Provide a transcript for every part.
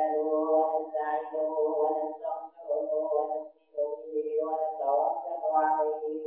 نحمده ونستعينه ونستغفره ونؤمن به ونتوكل عليه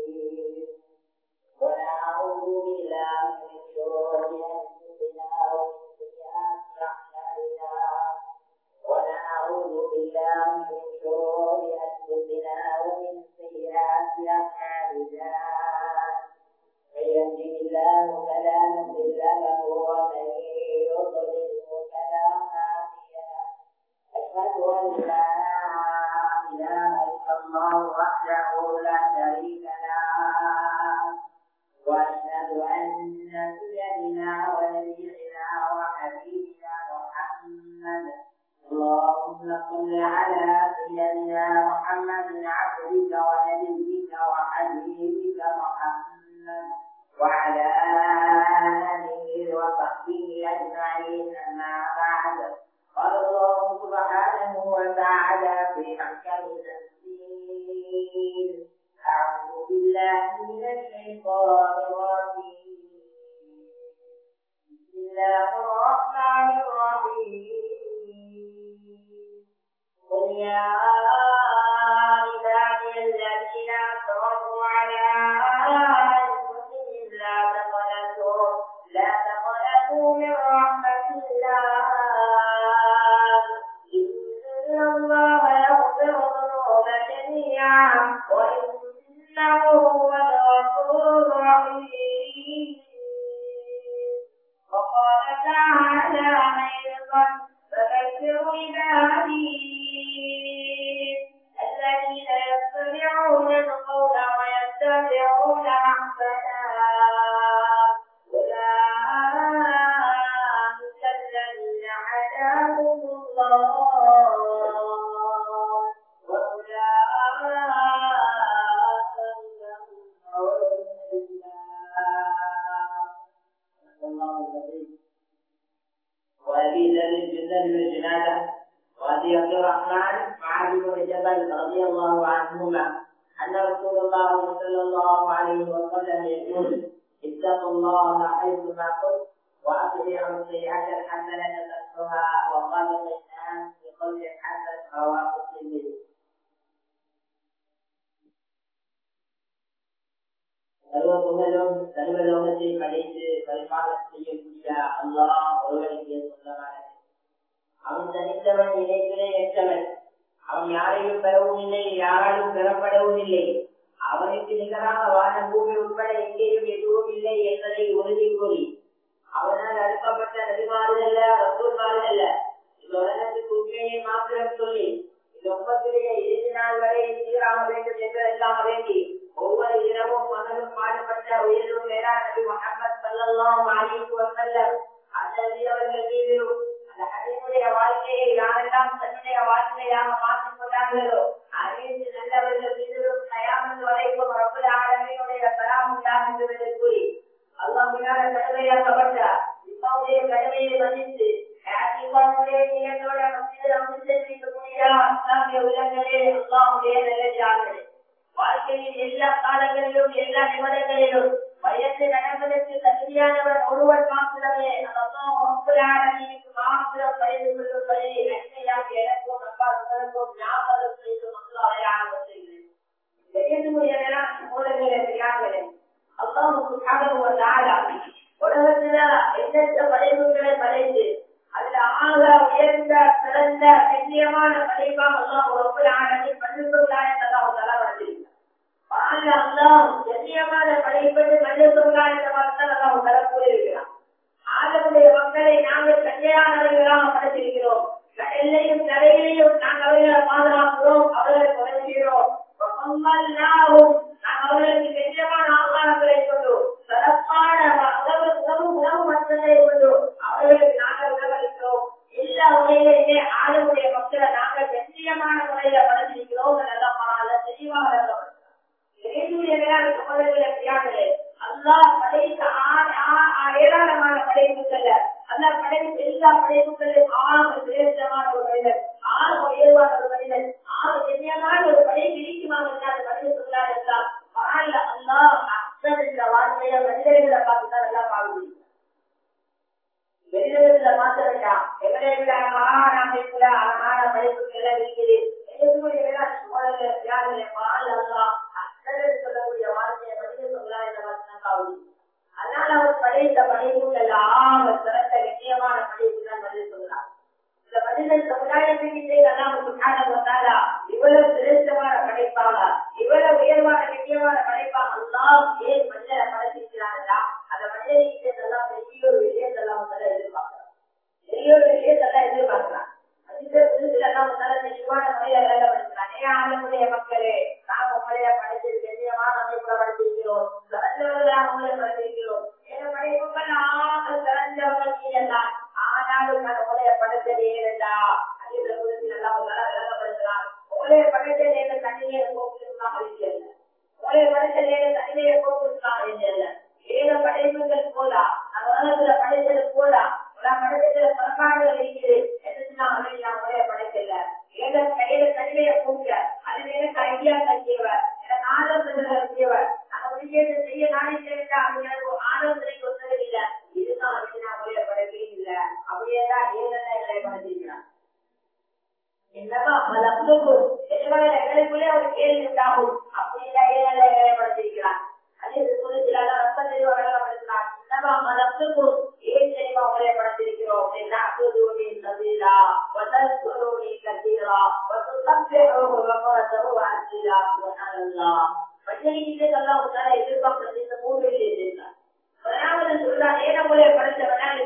ونعوذ بالله من شرور أنفسنا ومن سيئات أعمالنا ونعوذ بالله من شرور أنفسنا ومن سيئات أعمالنا من يهده الله فلا مضل له ومن يضلله فلا هادي له أشهد أن لا إله إلا الله وحده لا شريك له وأشهد أن سيدنا ونبينا وحبيبنا محمد اللهم صل على سيدنا محمد عبدك ونبيك وحبيبك محمد وعلى آله وصحبه أجمعين أما بعد قال الله سبحانه وتعالى في محكم التنزيل أعوذ بالله من الشيطان الرجيم بسم الله الرحمن الرحيم قل يا عبادي الذين أسرفوا على أنفسهم لا تقنطوا من رحمة الله إن الله يغفر الذنوب جميعا وإنه هو الغفور الرحيم وقال تعالى أيضا فذكر عبادي الذين يستمعون القول ويتبعون أحسنه أولئك الذين هداهم الله وأولئك هم وأبي ذر الجندب بن جنادة وأبي عبد الرحمن معاذ بن جبل رضي الله عنهما أن رسول الله صلى الله عليه وسلم يقول اتقوا الله حيثما كنتم وأطيعوا السيئة الحسنة تمحها وخالق الناس بقول حسن رواه الترمذي. சர்வலோகத்தை படைத்து பரிபாலனை செய்யக்கூடிய அல்லாஹ் ஒருவனுக்கு சொந்தமானது. அவன் தனித்தவன், இணைப்பிலே ஏற்றவன். அவன் யாரையும் பெறவும் இல்லை, யாராலும் பெறப்படவும் இல்லை. அவனுக்கு நிகராக வான பூமி உட்பட எங்கேயும் எதுவும் இல்லை என்பதை உறுதி கூறி அவனால் அனுப்பப்பட்ட நபிமார்கள் அல்ல, ரசூல்மார்கள் அல்ல, இந்த உலகத்துக்கு உண்மையை மாத்திரம் சொல்லி இந்த உம்மத்திலேயே இறுதி நாள் வரை சீராக வேண்டும் என்பதெல்லாம் வேண்டி ஒவ்வொரு இரவும் மகனும் பாடுபட்ட உயிரும் மேலான நபி முஹம்மது ஸல்லல்லாஹு அலைஹி வஸல்லம் அந்த நபியவர்கள் மீது அந்த ஹதீஸுடைய வாழ்க்கையை யாரெல்லாம் தன்னுடைய வாழ்க்கையாக மாற்றிக் கொண்டார்களோ அனைத்து நல்லவர்கள் மீதும் கயாமத் வரைக்கும் ரப்பல் ஆலமீனுடைய சலாம் உண்டாகும் என்று கூறி அல்லாஹ்வினால் கடமையாக்கப்பட்ட இஸ்லாமுடைய கடமையை மதித்து இஸ்லாமுடைய நியத்தோட மத்தியில் அமைந்திருக்கக்கூடிய இஸ்லாமிய உள்ளங்களே அல்லாஹ்வுடைய நல்லடியார்களே, வாழ்க்கையின் எல்லா காலங்களிலும் எல்லா நிமிடங்களிலும் வயது நடப்பதற்கு தகுதியானவர் ஒருவர் மாத்திரமே அல்லாஹ்வுக்கு மாத்திரம் பயந்து கொள்ளும்படி அன்னையாக எனக்கும் அப்பாவுக்கும் ஞாபகம் செய்து மக்கள் அடையாளம் செய்கிறேன். உலகத்துல எண்ணற்ற படைப்புகளை படைத்து அதுல ஆக உயர்ந்த சிறந்த கண்ணியமான படைப்பாக அல்லாஹ் ஒரு ஆணை பள்ளிப்பொருளாயத்தான் தலைவர்த்திருக்கிறார். அல்லாஹ் கண்ணியமான படைப்பட்டு பள்ளிப்பொருளாயத்தான் அல்லாஹ் தரக்கூறியிருக்கிறார். ஆதமுடைய மக்களை நாங்கள் கண்ணியானவர்களாக படைத்திருக்கிறோம். கடலையும் கரையிலையும் நாங்கள் அவர்களை பாதுகாக்கிறோம், அவர்களை குறைக்கிறோம். அவர்களுக்கு கண்ணியமான ஆகாரங்களை கொண்டு சிறப்பான உணவு மற்றதை கொண்டு அவர்களுக்கு நாங்கள் உணவளிக்கிறோம். எல்லா முறையிலேயே ஆளுடைய மக்களை நாங்கள் கண்ணியமான முறையில படைத்திருக்கிறோம். தெளிவாக அல்லாஹ் படைத்த ஏராளமான படைப்புகள், அல்லாஹ் படைத்த எல்லா படைப்புகளிலும் ஆக சிரேஷ்டமான ஒரு மனிதன், ஆக உயர்வான ஒரு மனிதன், ஆக கண்ணியமான ஒரு படைப்பு இருக்குமாக படைப்பு சொல்லார் என்றால் அல்லாஹ் அக்சர் என்ற வார்த்தையை மனிதர்களை பார்த்துதான் எல்லாம் பாடுகிறார். வெளியிடத்துல மாத்த வேண்டாம். எங்களை விட அழகான அமைப்புல அழகான படிப்புகள் எல்லாம் இருக்குது. சொல்லக்கூடிய வார்த்தையை மனித சொல்லாது. அதனால அவர் படைத்த படைப்புகள் எல்லாம் சிறந்த நிச்சயமான படைப்பு தான் மனித சொல்லலாம். இந்த மனித சமுதாயத்துக்கு இவ்வளவு சிரேஷ்டமான படைப்பாக, இவ்வளவு உயர்வான நிச்சயமான படைப்பாக எல்லாம் ஏன் மனிதனை படைத்திருக்கிறார்களா? அந்த மனிதனுக்கு எல்லாம் பெரிய ஒரு விஷயத்தெல்லாம் எதிர்பார்க்கலாம். பெரிய ஒரு விஷயத்தெல்லாம் எதிர்பார்க்கலாம். ஆளுடைய மக்களே, நாம் உங்களைய படைத்தது கண்ணியமான அமைப்புல படைத்திருக்கிறோம், உங்களை படைத்திருக்கிறோம். என் படைப்புகள் சிறந்தவர்கள் தான். ஆனாலும் நான் உங்களைய படைத்தது ஏனென்றா விளங்கப்படுகிறார். உங்களைய படைத்தது என்ற தனியை போக்குவரத்தாக இருக்கிறது. உங்களைய படைத்தது என்ற தனியை போக்குவரத்தாக இருக்கிறது. ஏழு படைப்புகள் போதா, நம்ம உலகத்துல படைத்தது போதா, படைத்ததுல பரப்பாடுகள் இருக்குது என்று நான் உங்களைய படைக்கல. ஏழு தனிமையை போக்க அதில் எனக்கு ஐடியா தேவர், எனக்கு ஆலோசனைகள் தேவர். அந்த விஷயத்தை செய்ய நானே செய்தா அது எனக்கு ஆலோசனை கொடுத்தது இல்லை. இதுதான் நான் உங்களைய படைக்கவே இல்லை. அப்படியேதான் ஏழை எங்களை படைத்திருக்கிறார். என்னவா மலப்புக்கும் எங்களுக்குள்ளே ஒரு கேள்வி உண்டாகும். அப்படியெல்லாம் ஏழை எங்களை படைத்திருக்கிறார். அதே ரத்த தெளிவா வழங்கப்படுகிறார். என்னவா மலப்புக்கும் ஏன் தெளிவா உங்களைய படைத்திருக்கிறோம். எதிர்பார்ப்பது இந்த மூன்றில் இருந்தார். சொல்றார், ஏனமுறைய படைத்தவனால்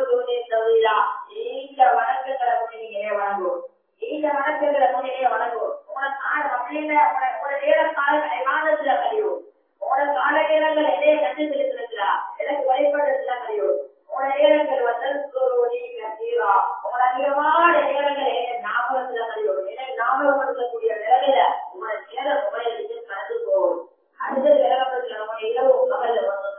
நீங்க வணக்கங்களை நீங்க வணங்கும். இந்த வணக்கங்களை முன்னே வணங்கும். உங்களோட நேர காலத்துல கழியும். உங்களோட கால நேரங்கள் எதைய கண்டு செலுத்திருக்கிறா, எனக்கு வழிபடுறதுல கழியும். உங்களோட நேரங்கள் தீரா, உங்களோட அதிகமான நேரங்கள் ஞாபகத்துல கழியும். எனக்கு ஞாபகப்படுத்தக்கூடிய வேலையில உங்களோட நேர முறையிலிருந்து கலந்து போகும். அடுத்தது விளக்கப்படுத்த இரவு பகல்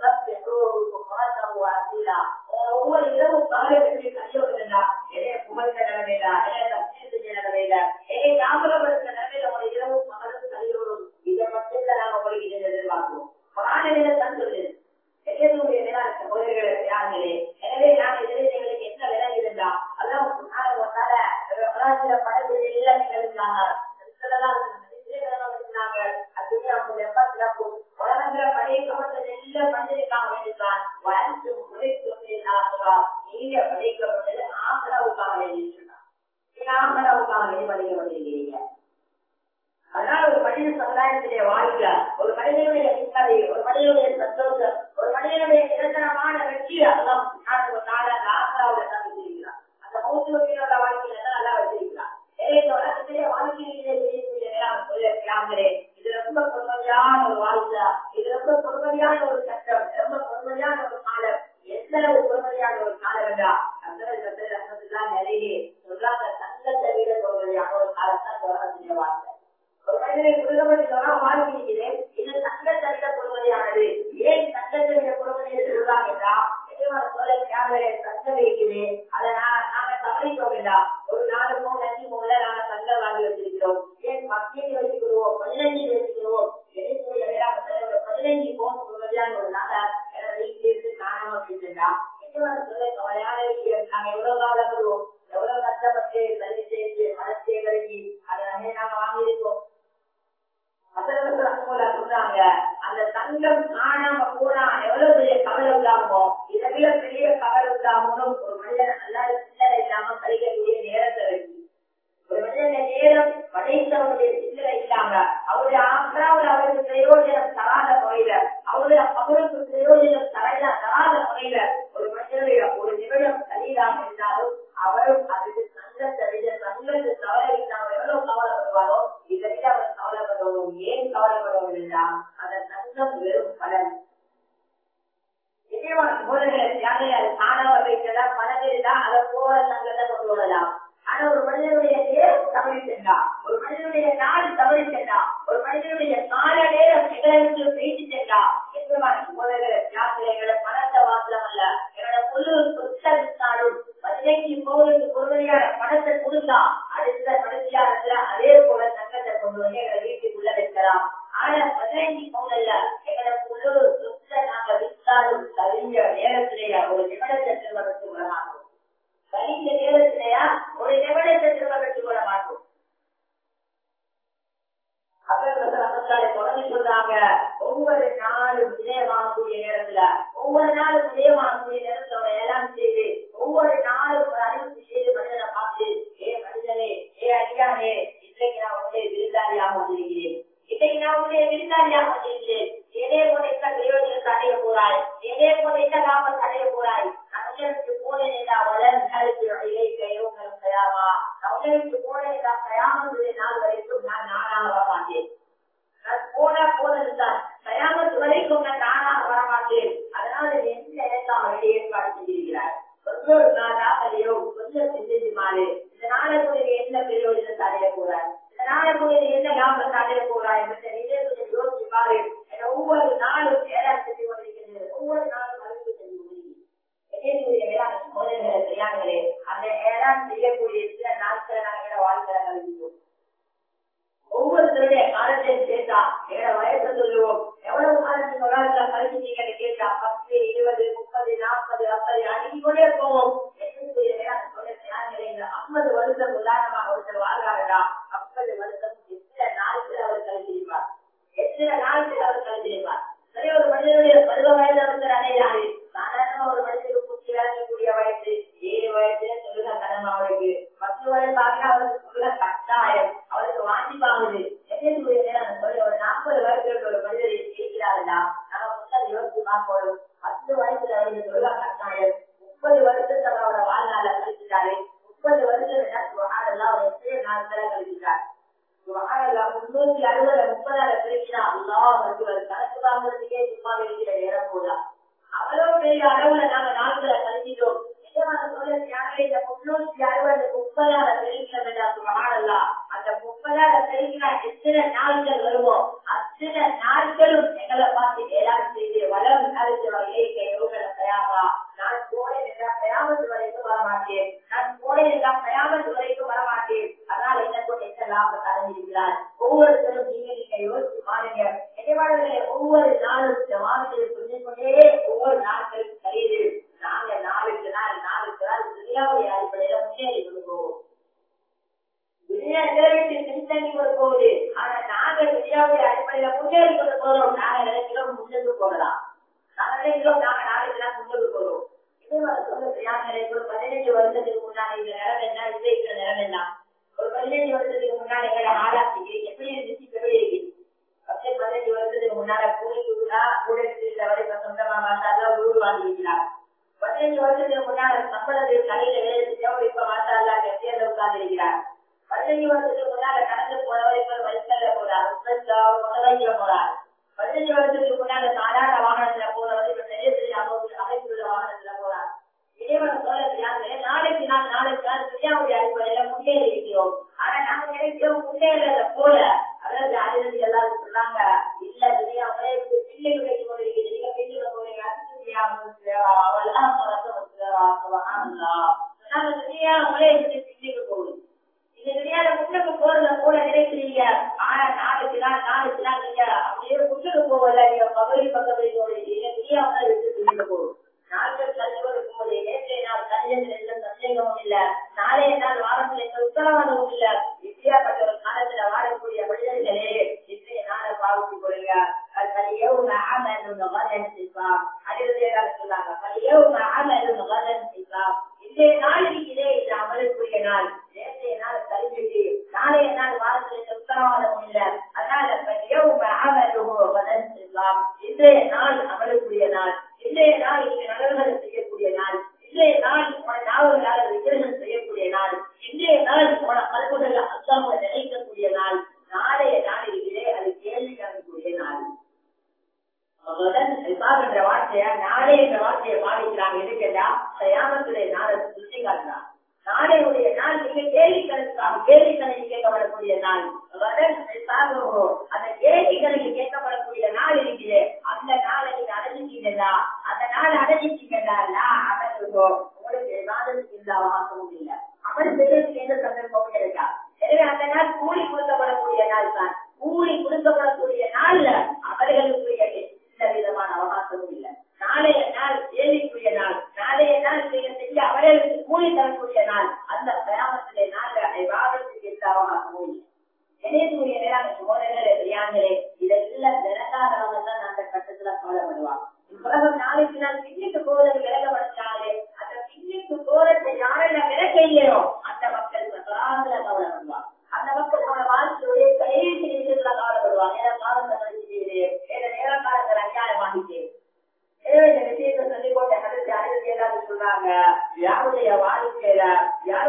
ஒவ்வொரு இரவு பகலை பற்றி கழிவுறா, எதைய புகழ்ந்த நிலைமையில, நிலைமையில எதை ஞாபகப்படுத்த நிலைமையில உங்களை இரவு பகலும் கழிவுறும். இதை மட்டும் தான் நாம உங்களுக்கு எதிர்பார்க்கிறோம். பிராணிகளை தந்துள்ளது எங்களுடைய யாருங்களே. எனவே நான் எங்களுக்கு என்ன விலகி இருந்தா அதான் படத்தில் எல்லாம் நிகழ்ந்தாங்க. உலகத்துல படைக்கப்பட்டது எல்லாம் படைத்திருக்காங்க வேண்டித்தான். நீங்க படைக்கப்பட்டது ஆசராவுக்காக வேண்டியிருக்காங்க. ஆசராவுக்காக வேண்டி படைக்கப்பட்டிருக்கிறீங்க. அதனால ஒரு மனித சமுதாயத்திலே வாழ்க்கை, ஒரு மனிதனுடைய நிம்மதி, ஒரு மனிதனுடைய சந்தோஷம், ஒரு மனிதனுடைய நிரந்தரமான வெற்றி அதெல்லாம் ஆசராவோட தான் வச்சிருக்கிறார். அந்த மௌசூமியோட வாழ்க்கையில தான் நல்லா வச்சிருக்கிறார். உலகத்திலே வாழ்க்கையிலே செய்யக்கூடிய நேரம் சொல்லிருக்கிறாங்களே, இது ரொம்ப பொறுமையான ஒரு வாழ்க்கை, இது ரொம்ப பொறுமையான ஒரு சட்டம், ரொம்ப பொறுமையான ஒரு காலம். எந்த ஒரு பொறுமையான ஒரு காலம் என்றா அந்த நிலையே சொல்லாத தங்கத்தை விட பொறுமையான ஒரு காலத்தான் உலகத்திலே வாழ்க்கை. ஒரு மனிதனை குடும்பப்பட்டு சொன்னா வாழ்க்கையிலே இது தங்கத்தை விட பொறுமையானது. ஏன் தங்கத்தை விட பொறுமை சொல்றாங்க என்றா, தங்கம் இருக்குது, அதை நாங்க தவறிட்டோம் என்றா, ஒரு 4 பவுன் 5 பவுன்ல நாங்க தங்கம் வாங்கி வச்சிருக்கிறோம். ஏன் 10 வச்சுக்கிறோம், 15 வச்சுக்கிறோம். எதிர்ப்புடைய 15 பவுன் பொறுமையான ஒரு நாள வீட்டில் இருந்து காணாம போயிருந்தா சொல்ல கவலையான விஷயம். நாங்க எவ்வளவு கவலைப்படுவோம், எவ்வளவு கஷ்டப்பட்டு தள்ளி சேர்த்து மனசே கருகி அதை நகையை நாங்க வாங்கியிருக்கோம். சொல்றாங்க அந்த தங்கம் காணாம போனா எவ்வளவு பெரிய கவலை உண்டாகுமோ, இதை விட பெரிய கவலை உண்டாகணும் ஒரு மனிதன் நல்லா சில்லறை இல்லாம கழிக்கக்கூடிய நேரத்தை வச்சு. ஒரு மனிதனுடைய நேரம் படைத்தவருடைய சில்லறை இல்லாம அவருடைய ஆசிராவில் அவருக்கு பிரயோஜனம் தராத முறையில, அவருக்கு பிரயோஜனம் தராத முறையில ஒரு மனிதனுடைய ஒரு நிமிடம் கலியிலாம இருந்தாலும் அவரும் அதுக்கு தங்கத்தை தவற இல்லாம எவ்வளவு கவலைப்படுவாரோ இதை விட அவர் கவலைப்படுவோம். ஏன் கவலைப்படுவோம் என்றால் அந்த தங்கம் வெறும் பலன். காணாமல் வைக்கிறதா பணம் இருந்தா அதை போல தங்கத்தை கொண்டு வரலாம். ஆனா ஒரு மனிதனுடைய நேரம் தவறி சென்றா, ஒரு மனிதனுடைய நாள் தவறி சென்றா, ஒரு மனிதனுடைய கால நேரம் எங்களுக்கு பேசி சென்றா எங்களோட பணத்தை வாசலம் அல்ல, என்னோட பொருள் சொத்தாலும் 15 பவுனுக்கு பொறுமையான பணத்தை கொடுத்தா அடுத்த மனுஷியாரத்துல அதே போல தங்கத்தை கொண்டு வந்து எங்களை வீட்டுக்குள்ள வைக்கலாம். ஆனா 15 பவுன் அல்ல, எங்களோட பொருள் சொத்தை நாங்க விற்றாலும் கழிஞ்ச நேரத்திலேயே ஒரு நிமிடத்தை திருமணத்துக்கு வரலாம். கூடிய நேரத்தோட எல்லாம் செய்து ஒவ்வொரு நாளும் ஒரு அறிவிப்பு செய்து மனிதனை பார்த்து மனிதனே அடியானே இன்றைக்கு நான் உன்னுடைய விருந்தாளியாக வந்திருக்கிறேன் இன்றைக்கு நான் உன்னுடைய விருந்தாளியாக வந்திருக்கிறேன் ஏதே போல இந்த பிரயோஜனத்தை அடைய போறாய் ஏதே போல இந்த லாபத்தை அடைய போறாய் அவர்களுக்கு போனேன் அவர்களுக்கு போனேன் கயாமத்துடைய நாள் வரைக்கும் நான் நானாக வரமாட்டேன் நான் போனதுதான் கயாமத்து வரைக்கும் நான் நானாக வரமாட்டேன் அதனால எந்த இடத்தாக ஏற்பாடு செய்திருக்கிறார் கொஞ்சம் நாளா அதையோ கொஞ்சம் சிந்திச்சு மாறு இந்த நாளுக்குரிய என்ன பிரயோஜனத்தை அடைய போறார் இந்த நாளுக்குரிய என்ன லாபத்தை அடைய போறார் என்று கொஞ்சம் யோசிச்சு பாரு ஒவ்வொரு நாளும் ஏதாவது செஞ்சு கொண்டிருக்கிறது ஒவ்வொரு நாளும் அறிவு செஞ்சு கொண்டிருக்கிறது அந்த ஏதாவது செய்யக்கூடிய சில நாட்களை நாங்கள் வாழ்க்கை கழிக்கிறோம் ஒவ்வொருத்தருடைய காலத்தையும் கேட்டா எங்களோட வயசு சொல்லுவோம் எவ்வளவு காலம் நீங்க உலகத்தை கழிச்சிட்டீங்கன்னு கேட்டா 10, 20, 30, 40, 50 அடிக்கொண்டே போவோம். 50 வருஷம் உதாரணமாக ஒருத்தர் வாழ்றாருடா 50 வருஷம் எத்தனை நாட்கள் அவர் கழிச்சிருப்பார் சரி ஒரு மனிதனுடைய பருவ வயது ஒருத்தர் அடையாது சாதாரண ஒரு மனிதனுக்கு புத்தி விளங்கக்கூடிய வயசு 7 வயசு சொல்லுக கடமை அவருக்கு 10 வயசு ஆகினா அவருக்கு சொல்லுக கட்டாயம் அவருக்கு வாஞ்சிப்பாகுது ஒரு 40 வயசுல ஒரு மனிதர் இருக்கிறாருடா நாம முதல்ல யோசிச்சு பார்க்கணும் 10 வயசுல அவருக்கு சொல்லுக கட்டாயம் 30 வருஷத்துல அவரோட வாழ்நாள கழிச்சுட்டாரு 30 வருஷம் எல்லாம் அவர் எத்தனை நாட்களை கழிச்சுட்டார் 360 30 பிரிக்கிறா கணக்கு வாங்குறதுக்கே சும்மா இருக்கிற நேரம் போதா அவ்வளவு பெரிய அளவுல நாங்க நாட்களை கழிச்சிட்டோம். அந்த 360 30 பிரிக்கிறா அந்த 30 பிரிக்கிறா எத்தனை நாட்கள் வருமோ அத்தனை நாட்களும் எங்களை பார்த்து ஏதாவது செய்து வளம் தயாரா நான் போனேன் கயாமத்து வரைக்கும் வரமாட்டேன் நான் போனேன் கயாமத்து வரைக்கும் வரமாட்டேன் அதனால என்ன கொண்டு எந்த லாபத்தை அடைஞ்சிருக்கிறார் ஒவ்வொருத்தரும் நீங்க யோசிச்சு பாருங்க எதிர்வாளர்களே ஒவ்வொரு நாளும் இந்த வார்த்தையை சொல்லிக் கொண்டே ஒவ்வொரு நாட்களுக்கு கழியுது நாங்க நாளுக்கு நாள் துணியாவுடைய அடிப்படையில முன்னேறி கொடுப்போம் பின்தங்கி போகுது ஆனா நாங்க துணியாவுடைய அடிப்படையில முன்னேறி கொண்டு போறோம் நாங்க நினைக்கிறோம் முன்னுக்கு போகலாம் நாங்க நினைக்கிறோம் நாங்க நாளுக்கு நாள் முன்னுக்கு போறோம் இதே சொல்ல 15 வருஷத்துக்கு முன்னாடி இந்த நிலம் என்ன இந்த நிலம் என்ன ஒரு 15 வருஷத்துக்கு முன்னாடி எங்களை ஆளாச்சிக்கு எப்படி இருந்துச்சு எப்படி இருக்கு 15 வருஷத்துக்கு முன்னால சொந்தமா மாட்டாதான் ஊர் வாழ்ந்துருக்கிறார் 15 வருஷத்துக்கு முன்னால சம்பளத்தில் கடையில வேலை செஞ்சவர் இப்ப மாட்டாளா கட்டியில உட்கார்ந்து இருக்கிறார் 15 வருஷத்துக்கு முன்னால கடந்து போறவர் இப்ப வயசுல போறார் முதலையில போறார் 15 வருஷத்துக்கு முன்னால சாதாரண வாகனத்துல போறவர் இப்ப பெரிய பெரிய அமைப்புள்ள வாகனத்துல போறார் இறைவன் சொல்ல நாளைக்கு நாள் துணியாவுடைய அடிப்படையில முன்னேறி இருக்கிறோம் ஆனா நாங்க நினைக்கிறோம் முன்னேறத போல அதாவது அதிர்ச்சி எல்லாரும் சொன்னாங்க இல்ல துணியா பிள்ளை கிடைக்கும் போது இருக்குது நீங்க பிள்ளைங்க போறீங்க துணியா அவங்களே பிள்ளைக்கு போகுது இந்த துணியால முன்னுக்கு போறத போல நினைக்கிறீங்க ஆனா நாளுக்கு நாள் நீங்க அப்படியே முன்னுக்கு போகல நீங்க பக்கத்து போறீங்க துணியா விட்டு பிள்ளைக்கு போகும் நாட்கள் கழிவு இருக்கும்போது நேற்றைய நாள் கல்யாணத்தில் எந்த சந்தேகமும் இல்ல நாளைய நாள் வாரத்தில் எந்த உத்தரவாதமும் இல்ல இப்படியாப்பட்ட ஒரு காலத்துல வாழக்கூடிய மனிதர்களே இன்றைய நாளை பாவித்துக் கொள்ளுங்க இன்றைய நாள் இருக்கிறே இது அமலுக்குரிய நாள் நேற்றைய நாள் கழிஞ்சிட்டு நாளைய நாள் வாரத்தில் எந்த உத்தரவாதமும் இல்ல அதனால இன்றைய நாள் அமலுக்குரிய நாள் இன்றைய நாள் நீங்க நலன்களை செய்யக்கூடிய நாள் இன்றைய நாள் நாவல்களால் விக்கிரகம் செய்யக்கூடிய நாள் இன்றைய நாள் கல்விகள் அல்லாம நினைக்கக்கூடிய நாள் நாளைய நாள் இருக்கிறே அது கேள்வி காணக்கூடிய நாள் என்ற வார்த்தைய நாளே என்ற வார்த்தையை பாதிக்கிறாங்க எதுக்கா கயாமத்துடைய நாளை சுற்றி காட்டுறாங்க நாளையுடைய நாள் நீங்க கேள்வி கணக்கு கேட்கப்படக்கூடிய நாள் அந்த கேள்வி கணக்கு கேட்கப்படக்கூடிய நாள் இருக்குது அந்த நாளை நீங்க அடைஞ்சிட்டீங்களா அந்த நாள் அடைஞ்சிட்டீங்களா உங்களுக்கு எதாவதுக்கு இந்த அவகாசமும் இல்லை அமல் செய்யறதுக்கு எந்த சந்தர்ப்பமும் இருக்கா எனவே அந்த நாள் கூலி கொடுக்கப்படக்கூடிய நாள் தான் கூலி கொடுக்கப்படக்கூடிய நாள்ல அவர்களுக்குரிய எந்த விதமான அவகாசமும் இல்லை நாளைய நாள் கேள்விக்குரிய நாள் நாளைய நாள் நீங்க செஞ்ச அவர்களுக்கு கூலி தரக்கூடிய நாள் அந்த கிராமத்திலே நாள் விவாதத்துக்கு எந்த அவகாசமும் இல்லை நினைவுக்குரிய நேரம் சோதனைகளே தெரியாங்களே இதெல்லாம் தினக்காரவங்க தான் அந்த கட்டத்துல கவலைப்படுவாங்க உலகம் நாளைக்கு நாள் பின்னுக்கு போவதற்கு விலகப்பட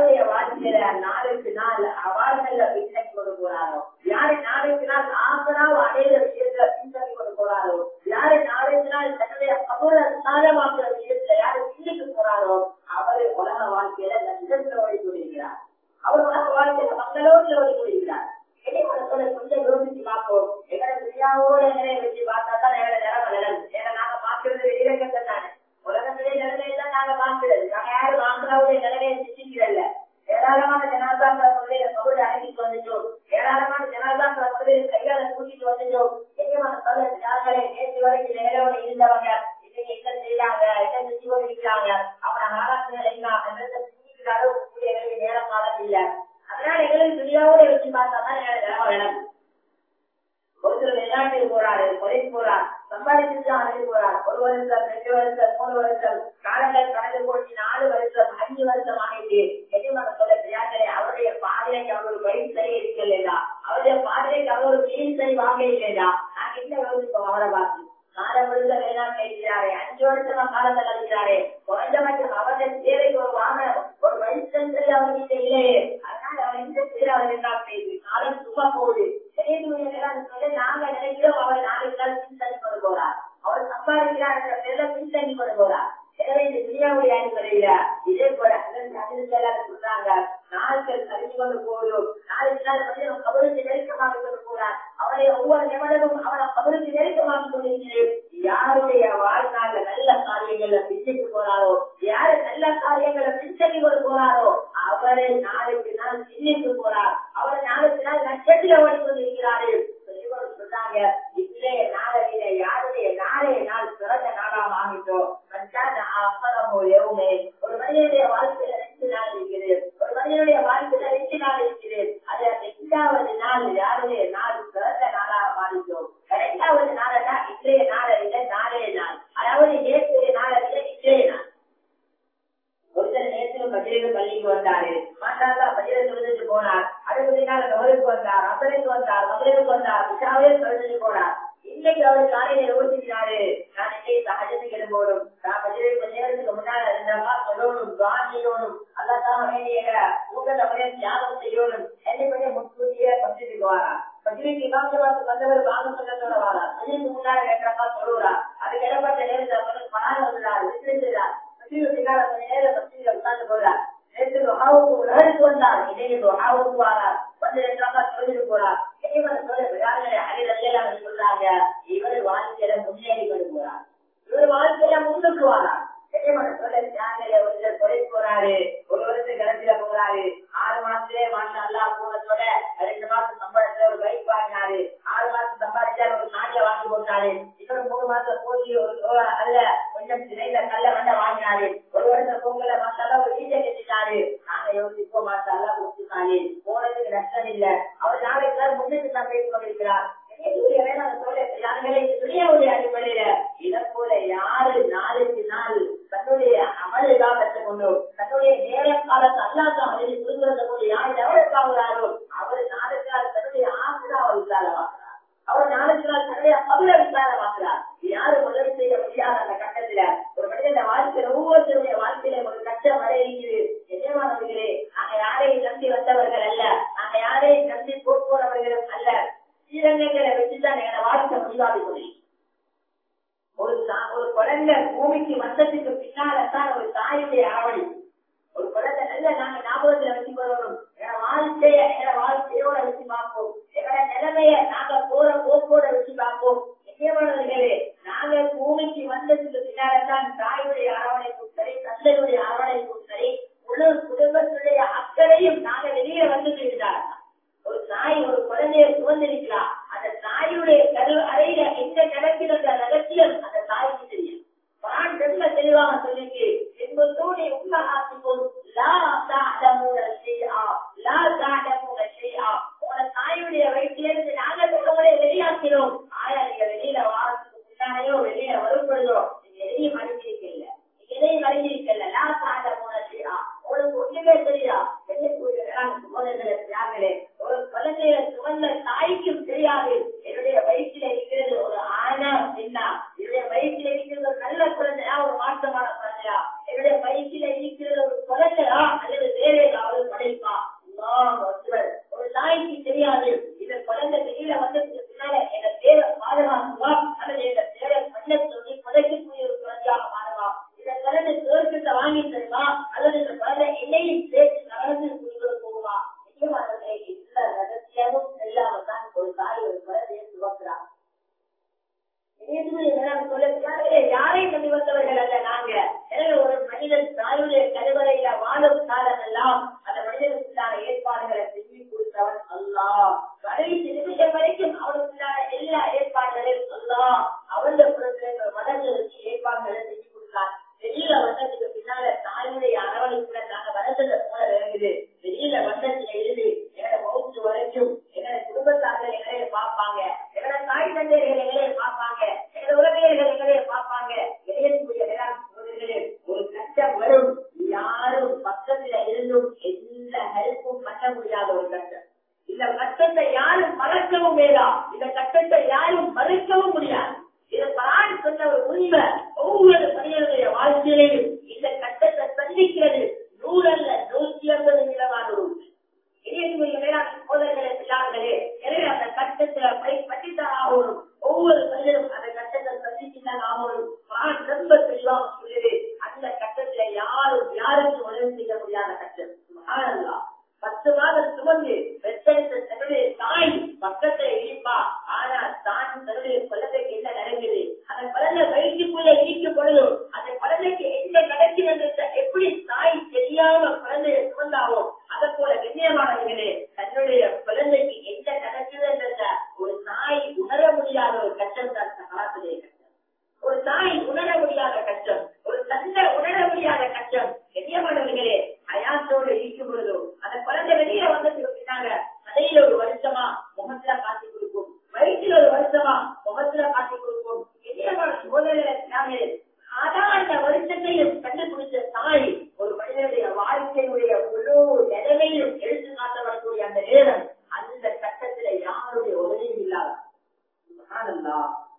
யாருடைய வாழ்க்கையில நாளுக்கு நாள் அவாழ்ந்த பின்னணி கொண்டு போறாரோ, யாரு நாளுக்கு நாள் ஆசனாவ அடையிற விஷயத்துல பின்னணி கொண்டு போறாரோ, யாரு நாளுக்கு நாள் தன்னுடைய கபூர சாதமாக்குற விஷயத்துல யாரு பின்னுக்கு போறாரோ அவரு உலக வாழ்க்கையில நஷ்டத்துல ஓடி கொண்டிருக்கிறார். அவர் உலக வாழ்க்கையில மக்களோடு ஓடி கொண்டிருக்கிறார். கொஞ்சம் யோசிச்சு பார்ப்போம். எங்களை துணியாவோட நிலையை வச்சு பார்த்தா தான் எங்களை நிலைமை நிலம். ஏன்னா நாங்க பார்க்கிறது இலக்கத்தை தானே, உலகத்திலே நிலைமையை தான் நாங்க பார்க்கிறது. நாங்க யாரும் ஆந்திராவுடைய நிலைமையை சிந்திக்கிறல்ல. ஏராளமான ஜனாதாக்களை பகுதி அடங்கிட்டு வந்துட்டோம், ஏராளமான ஜனாதாக்களை கையால கூட்டிட்டு வந்துட்டோம். யார்களே நேற்று வரைக்கும் நிலையோட இருந்தவங்க இன்னைக்கு என்ன செய்யறாங்க, என்ன செஞ்சு கொண்டிருக்கிறாங்க, அவனை ஆராய்ச்சி அளவுக்கு எங்களுக்கு நேரம் காலம் இல்லை. அதனால எங்களுக்கு துணியாவோட வச்சு பார்த்தாதான் எங்களுக்கு வேணும். ஒருத்தர் வெளிநாட்டுக்கு போறாரு, கொலைக்கு போறார், சம்பாதிச்சு அழைத்து போறார். 1 வருஷம் 2 வருஷம் 3 வருஷம் காலங்கள் கடந்து போச்சு, 4 வருஷம் 5 வருஷம் ஆகிட்டு எதிர்மறை சொல்ல தெரியாதே. அவருடைய பாதைக்கு அவர் ஒரு வழி சரி இருக்கலையா, அவருடைய பாதைக்கு அவர் ஒரு மீன் சரி வாங்க இல்லையா. நாங்க என்ன யோசிப்போம் அவரை பார்த்து. 4 வருஷம் வெளிநாட்டில் இருக்கிறாரே, 5 வருஷமா காலத்தை கழிக்கிறாரே, குறைஞ்சபட்சம் அவருடைய தேவைக்கு ஒரு வாகனம் ஒரு வழிசன் சரி அவர்கிட்ட இல்லையே. அதனால அவர் எந்த பேர் அவர் என்ன செய்யுது, காலம் சும்மா போகுது. நாங்க நினைக்கிறோம் அவர் நாளைக்கு நாள் பின்தங்கி கொண்டு போறார், அவர் சம்பாதிக்கிறார் என்ற பேர்ல பின்தங்கி கொண்டு போறார். எனவே இந்த துணியாவுடைய அடிப்படையில இதே போல சொல்றாங்க, நாட்கள் கழிந்து கொண்டு போதும், நாளைக்கு நாள் மனிதன் கபருக்கு நெருக்கமாக கொண்டு போறார். அவருடைய ஒவ்வொரு நிமிடமும் அவனை கபருக்கு நெருக்கமாக கொண்டிருக்கிறேன். யாருடைய வாழ்நாள்ல நல்ல காரியங்கள்ல பின்னுக்கு போறாரோ, யாரு நல்ல காரியங்களை பின்தங்கி கொண்டு போறாரோ அவரை நாளுக்கு நாள் பின்னுக்கு போறார், அவரை நாளுக்கு நாள் நட்சத்திர ஓடிக்கொண்டிருக்கிறாரு. சொல்றாங்க, இன்றைய நாளையில யாருடைய நாளைய நாள் சிறந்த நாளாக ஆகிட்டோம். ஒரு மனிதனுடைய வாழ்க்கையில 2 நாள் இருக்கிறது, ஒரு மனிதனுடைய வாழ்க்கையில 2 நாள் இருக்கிறது. அது 2வது நாள் யாருடைய நாள் சிறந்த நாளாக மாறிட்டோம். 2வது நாளா இன்றைய நாளை விட நாளைய நாள், அதாவது நேற்றைய நாளை விட இன்றைய நாள். ஒருத்தர் நேற்று பஜ்ருக்கு பள்ளிக்கு வந்தாரு, மாட்டாளா பஜ்ரை சொல்லிட்டு போனார். அடுத்த நாள் நோருக்கு வந்தார், அசருக்கு வந்தார், மகளிருக்கு வந்தார், விஷாவே சொல்லிட்டு போனார். இன்னைக்கு அவர் காலையில யோசிக்கிறாரு, நான் இன்னைக்கு சகஜத்துக்கு எடுப்போடும், நான் பஜ்ரை கொஞ்ச நேரத்துக்கு முன்னால இருந்தா சொல்லணும், காந்தியோடும் அல்லாதான் வேண்டிய உங்களை முறையை தியாகம் செய்யணும் என்னை கொஞ்சம் முன்கூட்டியே பஜ்ருக்கு வாரா. பஜ்ருக்கு இமாம்சவாத்து வந்தவர் வாங்க சொல்லத்தோட வாரா, பஜ்ருக்கு முன்னால 2 சொல்லுறா. அதுக்கு இடப்பட்ட நேரத்தில் பணம் வந்துடாரு, விசிறிச்சார். உட்கார்ந்து போறார். நேற்று உலகத்துக்கு வந்தார், இன்னைக்கு வாரார், வந்து 2 சொல்லிட்டு போறார். சொல்றாங்க, இவர் வாழ்க்கையில முன்னேறி கொண்டு போறார், இவர் வாழ்க்கையில முன்னுக்கு வாரார். கொலைக்கு போறாரு, 1 வருஷம் கிளம்பில போறாரு, 6 மாசத்திலே மாசம் அல்லா போனதோட 2 மாசம் சம்பாதிச்ச ஒரு பைக் வாங்கினாரு, 6 மாசம் சம்பாதிச்சாரு ஒரு நாட்டில வாங்கி போட்டாரு, இன்னொரு 3 மாசம் போய் ஒரு அல்ல கொஞ்சம் சிறையில கல்ல வண்ட வாங்கினாரு, 1 வருஷம் பொங்கல மாசாலா ஒரு வீட்டை கட்டிட்டாரு. நாங்க யோசிப்போம், மாசாலா கொடுத்துட்டாரு, போனதுக்கு நஷ்டம் இல்ல, அவர் நாளைக்கு முன்னுக்கு தான் பேசிக் கொண்டிருக்கிறார். அடிப்படையில இதை போல யாரு நாளுக்கு நாள் தன்னுடைய அமலுக்காக கற்றுக்கொண்டோ, தன்னுடைய நேர காலத்தை அல்லாதான் எழுதி புரிந்துறத போல யார் டெவலப் ஆகுறாரோ அவர் நாளுக்கு நாள் தன்னுடைய ஆசிராவை விசாலமாக்குறார், அவர் நாளுக்கு நாள் தன்னுடைய கபில விசாலமாக்குறார். யாரு உதவி செய்ய முடியாத அந்த கட்டத்துல ஒரு மனிதன் வாழ்க்கையில ஒவ்வொருத்தருடைய வாழ்க்கையில ஒரு கஷ்டம் அடைகிறது. என்னவானவர்களே, நாங்க யாரையும் நம்பி வந்தவர்கள் அல்ல, நாங்க யாரையும் நம்பி போறவர்களும் அல்ல. ஸ்ரீரங்கங்களை வச்சுதான் எங்க வாழ்க்கை முடிவாதி கொள்ளும். ஒரு குழந்தை பூமிக்கு வந்ததுக்கு பின்னால்தான் ஒரு தாயுடைய ஆவணி. ஒரு குழந்தை நல்ல நாங்க ஞாபகத்துல வச்சு கொள்ளணும், எங்க வாழ்க்கையோட வச்சு பார்ப்போம், எங்களோட நிலைமைய நாங்க போற போக்கோட வச்சு பார்ப்போம். நிச்சயமானவர்களே, நாங்க பூமிக்கு வந்ததுக்கு பின்னால்தான் தாயுடைய அரவணைப்பும் சரி, தந்தையுடைய அரவணைப்பும் சரி, முழு குடும்பத்துடைய அக்கறையும் நாங்க வெளியே வந்துட்டு இருந்தாங்க. ஒரு தாய் ஒரு குழந்தைய சுமந்திருக்கிறார், அந்த தாயுடைய கரு அறையில எந்த கிடக்கிற ரகசியம் அந்த தாய்க்கு தெரியும். தெளிவாக சொல்லிட்டு என்பதோடு உண்மையாக்கும் தாயுடைய வயிற்றிலிருந்து நாங்கள் உங்களை வெளியாக்கிறோம். ஆயா நீங்க வெளியில வாரத்துக்கு முன்னாலேயோ வெளியில வரும்பொழுதோ நீங்க எதையும் அறிஞ்சிருக்கல, நீங்க எதையும் அறிஞ்சிருக்கல. லா சாட மூலா உங்களுக்கு ஒண்ணுமே தெரியா. ஒரு குழந்தைய சுமந்த தாய்க்கும் தெரியாது என்னுடைய வயிற்றில இருக்கிறது ஒரு ஆனா பெண்ணா, என்னுடைய வயிற்றில இருக்கிறது ஒரு நல்ல குழந்தையா ஒரு மாற்றமான குழந்தையா, என்னுடைய வயிற்றில இருக்கிறது ஒரு குழந்தையா அல்லது வேற ஏதாவது கடைசி நிமிஷம் வரைக்கும் அவனுக்கு எல்லா ஏற்பாடுகளையும் சொல்லலாம். அவருடைய புறத்துல வளர்ந்ததற்கு ஏற்பாடுகளை செஞ்சு கொடுத்தார். வெளியில வந்ததுக்கு பின்னால தாயுடைய அரவணைப்புல நாங்க வளர்ந்ததை போல விளங்குது. வெளியில வந்ததுல இருந்து எங்களோட மௌத்து வரைக்கும் எங்களோட குடும்பத்தார்கள் எங்களையே பார்ப்பாங்க, எங்களோட தாய் தந்தையர்கள் எங்களையே பார்ப்பாங்க, எங்களோட உறவினர்கள் எங்களையே பார்ப்பாங்க. இளையக்கூடிய சோதனைகளே ஒரு கஷ்டம் வரும், யாரும் பக்கத்துல இருந்தும் எந்த ஹெல்ப்பும் பண்ண முடியாத ஒரு கஷ்டம். இந்த கஷ்டத்தை யாரும் மறக்கவும் வேண்டாம், இந்த கஷ்டத்தை யாரும் மறுக்கவும் முடியாது. இது பரான் சொன்ன ஒரு உண்மை. ஒவ்வொரு மனிதனுடைய வாழ்க்கையிலையும் இந்த கட்டத்தை சந்திக்கிறது 100 அல்ல 150 நிலவான ஒரு உண்மை. சோதனைகளே பிள்ளார்களே, எனவே அந்த கட்டத்துல படித்தான் ஆகணும். ஒவ்வொரு மனிதனும் அந்த கட்டத்தை சந்திச்சுதான் ஆகணும். பரான் ரொம்ப தெளிவாக சொல்லுது, அந்த கட்டத்துல யாருக்கும் உதவி செய்ய முடியாத கட்டம். 10 மாதம் சுமந்து பெற்றெடுத்த தன்னுடைய தாய் பக்கத்தை இழிப்பா. ஆனா தான் தன்னுடைய குழந்தைக்கு என்ன நடக்குது, அந்த குழந்தை வயிற்றுக்குள்ள இழிக்கப்படும், அந்த குழந்தைக்கு என்ன நடக்கிறது எப்படி தாய் தெரியாம குழந்தைய சுமந்தாவோ அதை போல கண்ணியமானவர்களே தன்னுடைய குழந்தைக்கு என்ன நடக்குது என்ற ஒரு தாய் உணர முடியாத ஒரு கஷ்டம் தான் சகாத்திலே கஷ்டம். ஒரு தாய் உணர முடியாத கஷ்டம், ஒரு தந்தை உணர முடியாத கஷ்டம். கண்ணியமானவர்களே அயாத்தோடு இருக்கும் பொழுதோ அந்த குழந்தை வெளியே வந்ததுக்கு பின்னாங்க கதையில ஒரு வருஷமா முகத்துல காட்டி கொடுக்கும், வயிற்றுல ஒரு வருஷமா முகத்துல காட்டி கொடுக்கும். கண்ணியமான சோதனை சாதாரண வருஷத்தையும் கண்டுபிடிச்ச தாய் ஒரு மனிதனுடைய வாழ்க்கையுடைய முழு நிலைமையும் எடுத்து காட்டப்படக்கூடிய அந்த நேரம், அந்த கட்டத்துல யாருடைய உதவியும் இல்லாத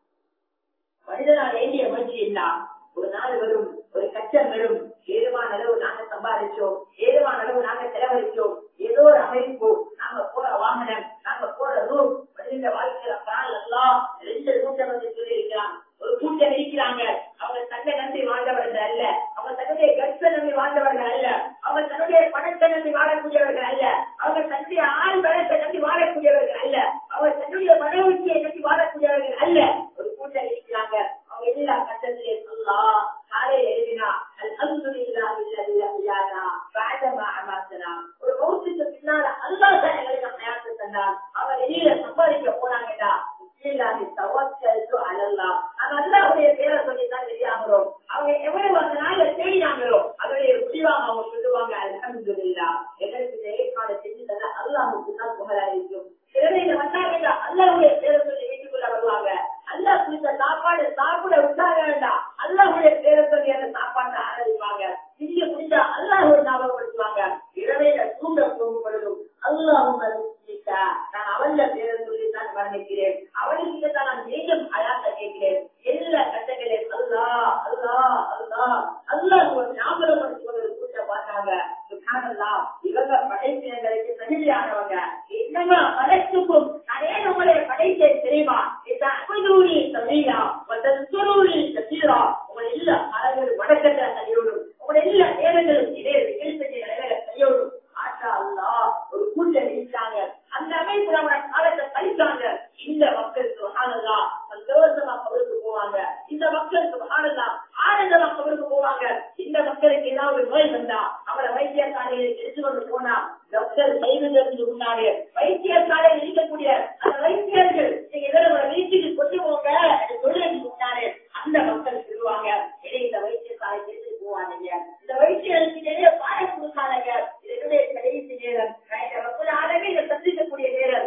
மனிதனால் வேண்டிய முயற்சி இல்லா ஒரு நாள் வரும், ஒரு கஷ்டம் வரும். ஏதுவான அளவு நாங்க சம்பாதிச்சோம், ஏதுவான அளவு நாங்க செலவழிச்சோம், ஏதோ ஒரு அமைப்பு, நாங்க போற வாகனம், நாங்க போற ரூம், மனித வாழ்க்கையில பால் எல்லாம் 2 கூட்டம் வந்து சொல்லி இருக்கிறாங்க. ஒரு கூட்டம் இருக்கிறாங்க, அவங்க தன்னை நம்பி வாழ்ந்தவர்கள் அல்ல, அவங்க தன்னுடைய கட்சை நம்பி வாழ்ந்தவர்கள் அல்ல, அவங்க தன்னுடைய பணத்தை நம்பி வாழக்கூடியவர்கள் அல்ல, அவங்க தன்னுடைய ஆள் பலத்தை நம்பி வாழக்கூடியவர்கள் அல்ல, அவங்க தன்னுடைய மனோவிச்சியை நம்பி வாழக்கூடியவர்கள் அல்ல. ஒரு கூட்டம் இருக்கிறாங்க, அவங்க எல்லா கட்டத்திலே சொல்லலாம் காலையில் எழுதினா ஒரு மௌத்துக்கு பின்னால அல்லாஹ் எங்களுக்கு தயாரித்து தந்தார். அவர் வெளியில சம்பாதிக்க போனாங்கடா அல்லாஹ்வுடைய பேரை சொல்லித்தான் வெளியாகிறோம். அவங்க எவ்வளவு அந்த நாளை தேடினாங்களோ அதனுடைய முடிவாக அவங்க சொல்லுவாங்க அல்ஹம்துலில்லாஹ் எங்களுக்கு இந்த ஏற்பாடு செஞ்சு தந்தா அல்லாஹ்வுக்கு தான் புகழா இருக்கும். இறைவனை வந்தாங்க அல்லாஹ்வுடைய பேரை சொல்லி வீட்டுக்குள்ள வருவாங்க. அல்லாஹ் குறித்த சாப்பாடு சாப்பிட விட்டாங்க வேண்டாம், அல்லாஹ்வுடைய பேரை சொல்லி அந்த சாப்பாட்டை ஆரம்பிப்பாங்க. இங்க முடிஞ்சா அல்லாஹ் ஒரு ஞாபகப்படுத்துவாங்க. இறைவனை தூண்ட போகும் பொழுதும் அல்லாஹும் நான் அவன் பேரை சொல்லித்தான் வர்ணிக்கிறேன், அவனுக்கு தான் நான் மீண்டும் அயாத்த கேட்கிறேன். எல்லா கட்டங்களே அல்லாஹ் அல்லாஹ் அல்லாஹ் அல்லாஹ் ஒரு ஞாபகப்படுத்துவது கூட்ட பார்த்தாங்க. இவங்க படைப்பினங்களுக்கு தகுதியானவங்க. என்னமா படைப்புக்கும் நான் ஏன் உங்களை படைத்தேன் தெரியுமா? உங்களை எல்லா காலங்களும் வடக்கத்தை செய்யணும், உங்களை எல்லா நேரங்களும் இதே செய்யணும். ஆஷா அல்லாஹ் ஒரு கூட்டம் இருக்காங்க, அந்த அமைப்பு நம்ம காலத்தை கழிச்சாங்க. இந்த மக்கள் சுப்ஹானல்லாஹ் சந்தோஷமா கபருக்கு போவாங்க, இந்த மக்கள் சுப்ஹானல்லாஹ் ஆனந்தமா கபருக்கு போவாங்க. இந்த மக்களுக்கு ஏதாவது நோய் வந்தா அவரை வைத்தியசாலையில் எடுத்து கொண்டு போனா டாக்டர் செய்வதற்கு முன்னாடி வைத்தியசாலையில் இருக்கக்கூடிய அந்த வைத்தியர்கள் நீங்க இதோட வீட்டுக்கு கொண்டு போங்க சொல்றதுக்கு முன்னாடி அந்த மக்கள் சொல்லுவாங்க, இந்த வைத்தியசாலைக்கு எடுத்துட்டு போவாங்க, இந்த வைத்தியருக்கு நிறைய பாடம் கொடுத்தாங்க. இதனுடைய கடைசி நேரம் ஆகவே இதை சந்திக்கக்கூடிய நேரம்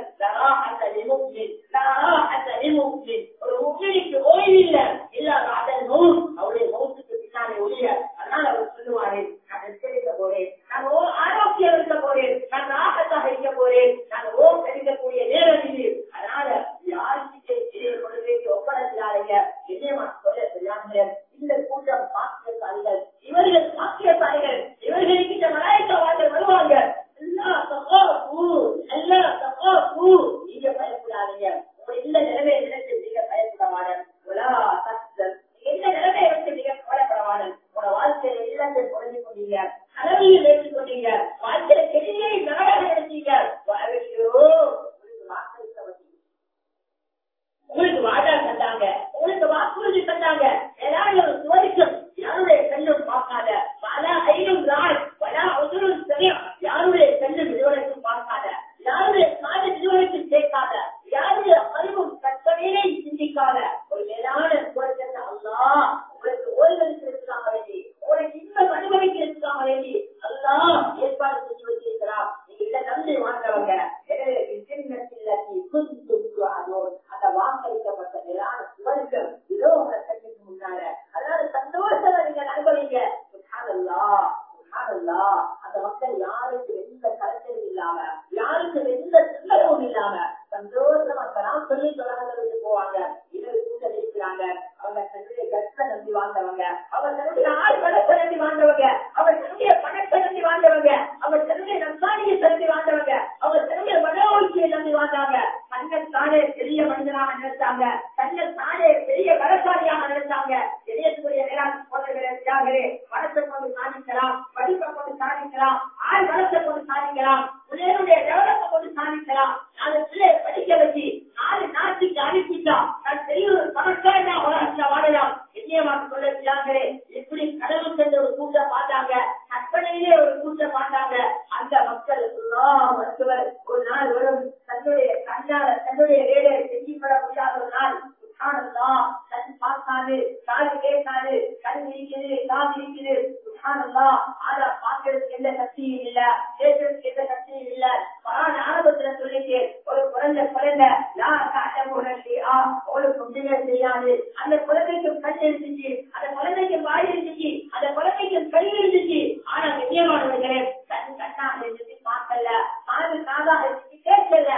ஒரு முக்கியக்கு ஓய்வு இல்லை, இல்லாத அதன் நோய் அவருடைய மௌத்துக்கு பின்னாலே ஒழிய. அதனால அவர் சொல்லுவாரு, நான் எச்சரிக்க போறேன், நான் ஆரோக்கியம் இருக்க போறேன், நான் ஆகத்தாக இருக்க போறேன், நான் ஓம் கிடைக்கக்கூடிய நேரம் இது. அதனால இல்லாம சந்தோஷமா தராம் சொல்லி தொடர்ந்து போவாங்க. இன்னொரு கூட்டம் இருக்கிறாங்க, அவங்க தன்னுடைய கஷ்ட நம்பி வாழ்ந்தவங்க, அவர் தன்னுடைய ஆள் பணத்தை நம்பி வாழ்ந்தவங்க, அவர் தன்னுடைய பணத்தை நம்பி வாழ்ந்தவங்க, அவர் தன்னுடைய நம்பானியை நம்பி வாழ்ந்தவங்க, அவர் தன்னுடைய மனோழ்ச்சியை நம்பி வாழ்ந்தாங்க. தன்னைத்தானே பெரிய மனிதனாக நினைச்சாங்க, தன்னைத்தானே பெரிய பலசாலியாக நினைச்சாங்க. இளையத்துடைய நேராக பணத்தை கொண்டு சாதிக்கலாம், படிப்பை கொண்டு சாதிக்கலாம், ஆள் பலத்தை கொண்டு சாதிக்கலாம், பிள்ளைகளுடைய டெவலப்பை கொண்டு சாதிக்கலாம். நாலு பிள்ளையை படிக்க வச்சு 4 நாட்டுக்கு அனுப்பிட்டா நான் பெரிய ஒரு பணக்காரனா வாழலாம். நிச்சயமாக சொல்லுகிறாங்களே, இப்படி கடவுள் சென்ற ஒரு கூட்டம் பார்த்தாங்க, கற்பனையிலே ஒரு கூட்டம் பார்த்தாங்க. அந்த மக்கள் மருத்துவர் ஒரு நாள் வரும், தன்னுடைய கண்ணால தன்னுடைய வேலையை செஞ்சுப்பட முடியாத ஒரு நாள். கண் பார்க்காது, காது கேட்காது, கண் இருக்குது, காது இருக்குது. ஆனா பார்க்கறதுக்கு எந்த சக்தியும் இல்ல, கேட்கறதுக்கு எந்த சக்தியும் இல்ல. ஆரம்பத்துல சொல்லிட்டு ஒரு குழந்தை அவளுக்கு ஒன்றுமே தெரியாது. அந்த குழந்தைக்கு கண் இருந்துச்சு, அந்த குழந்தைக்கு வாய் இருந்துச்சு, அந்த குழந்தைக்கு கை இருந்துச்சு. ஆனா நிச்சயமானவர்களே, கண் கண்ணாக இருந்துச்சு, பார்க்கல, காது காதாக இருந்துச்சு, கேட்கல.